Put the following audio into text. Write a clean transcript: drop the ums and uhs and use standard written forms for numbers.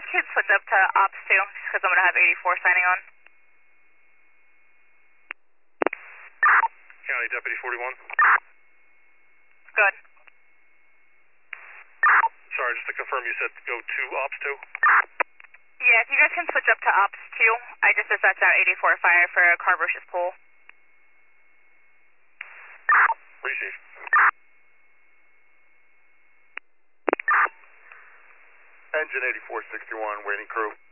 guys could switch up to Ops 2, just because I'm going to have 84 signing on. County Deputy 41. Good. Sorry, just to confirm, you said go to Ops 2? Yeah, if you guys can switch up to Ops 2, I just dispatched out 84 fire for Carbush's pool. Receive. Engine 8461, waiting crew.